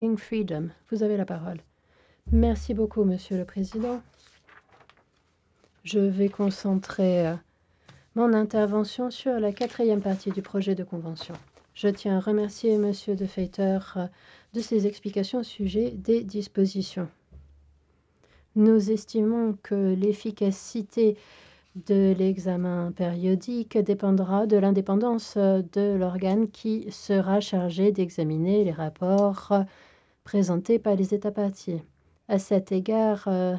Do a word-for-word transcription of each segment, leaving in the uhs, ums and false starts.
Freedom, vous avez la parole. Merci beaucoup, Monsieur le Président. Je vais concentrer euh, mon intervention sur la quatrième partie du projet de convention. Je tiens à remercier Monsieur De Feyter euh, de ses explications au sujet des dispositions. Nous estimons que l'efficacité de l'examen périodique dépendra de l'indépendance de l'organe qui sera chargé d'examiner les rapports euh, présentés par les États parties. À cet égard, euh,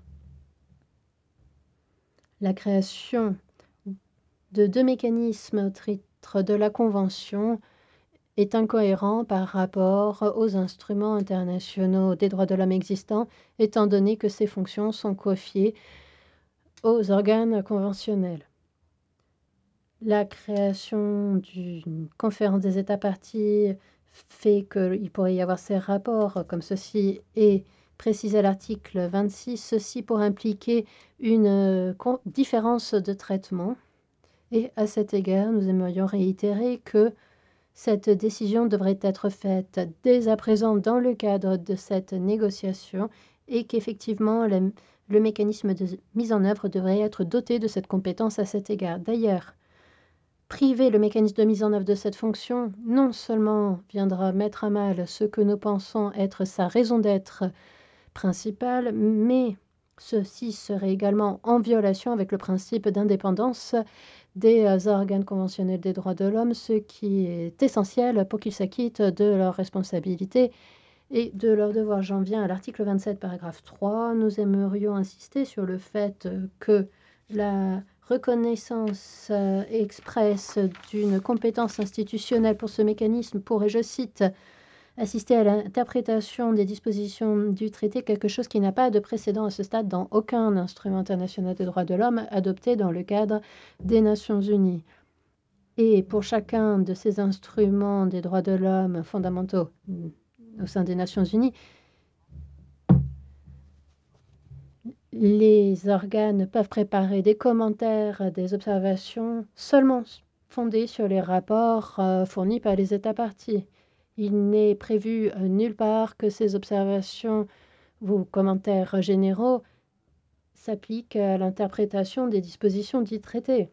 la création de deux mécanismes au titre de la Convention est incohérent par rapport aux instruments internationaux des droits de l'homme existants, étant donné que ces fonctions sont confiées aux organes conventionnels. La création d'une conférence des États parties fait qu'il pourrait y avoir ces rapports, comme ceci est précisé à l'article vingt-six, ceci pour impliquer une euh, différence de traitement. Et à cet égard, nous aimerions réitérer que cette décision devrait être faite dès à présent dans le cadre de cette négociation et qu'effectivement le, le mécanisme de mise en œuvre devrait être doté de cette compétence à cet égard. D'ailleurs, priver le mécanisme de mise en œuvre de cette fonction non seulement viendra mettre à mal ce que nous pensons être sa raison d'être principale, mais ceci serait également en violation avec le principe d'indépendance des organes conventionnels des droits de l'homme, ce qui est essentiel pour qu'ils s'acquittent de leurs responsabilités et de leurs devoirs. J'en viens à l'article vingt-sept, paragraphe trois. Nous aimerions insister sur le fait que la reconnaissance expresse d'une compétence institutionnelle pour ce mécanisme pourrait, je cite, assister à l'interprétation des dispositions du traité, quelque chose qui n'a pas de précédent à ce stade dans aucun instrument international des droits de l'homme adopté dans le cadre des Nations unies. Et pour chacun de ces instruments des droits de l'homme fondamentaux au sein des Nations unies, les organes peuvent préparer des commentaires, des observations seulement fondés sur les rapports euh, fournis par les États parties. Il n'est prévu euh, nulle part que ces observations ou commentaires généraux s'appliquent à l'interprétation des dispositions du traité.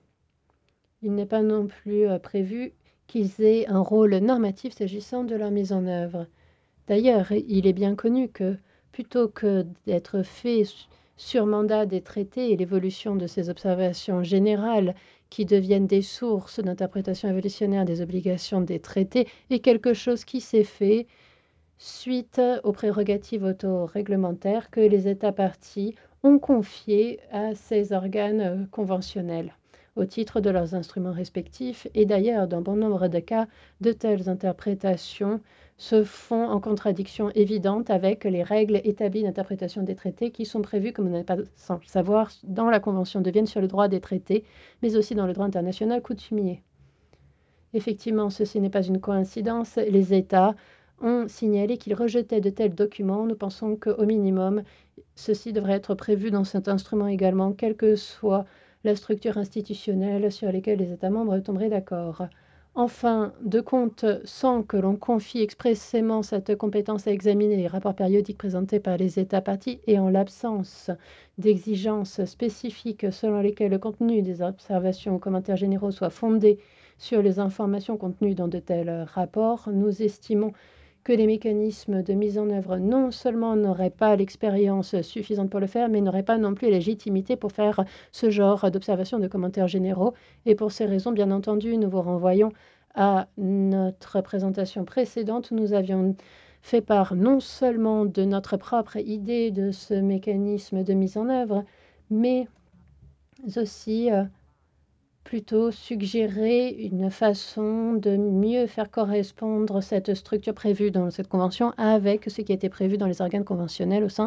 Il n'est pas non plus euh, prévu qu'ils aient un rôle normatif s'agissant de leur mise en œuvre. D'ailleurs, il est bien connu que plutôt que d'être fait sur mandat des traités et l'évolution de ces observations générales qui deviennent des sources d'interprétation évolutionnaire des obligations des traités est quelque chose qui s'est fait suite aux prérogatives autoréglementaires que les États parties ont confiées à ces organes conventionnels au titre de leurs instruments respectifs. Et d'ailleurs, dans bon nombre de cas, de telles interprétations se font en contradiction évidente avec les règles établies d'interprétation des traités qui sont prévues, comme vous n'êtes pas sans le savoir, dans la Convention de Vienne sur le droit des traités, mais aussi dans le droit international coutumier. Effectivement, ceci n'est pas une coïncidence. Les États ont signalé qu'ils rejetaient de tels documents. Nous pensons qu'au minimum, ceci devrait être prévu dans cet instrument également, quelle que soit la structure institutionnelle sur laquelle les États membres tomberaient d'accord. Enfin, de compte, sans que l'on confie expressément cette compétence à examiner les rapports périodiques présentés par les États parties et en l'absence d'exigences spécifiques selon lesquelles le contenu des observations ou commentaires généraux soit fondé sur les informations contenues dans de tels rapports, nous estimons que les mécanismes de mise en œuvre non seulement n'auraient pas l'expérience suffisante pour le faire, mais n'auraient pas non plus la légitimité pour faire ce genre d'observations, de commentaires généraux. Et pour ces raisons, bien entendu, nous vous renvoyons à notre présentation précédente où nous avions fait part non seulement de notre propre idée de ce mécanisme de mise en œuvre, mais aussi euh, plutôt suggérer une façon de mieux faire correspondre cette structure prévue dans cette convention avec ce qui a été prévu dans les organes conventionnels au sein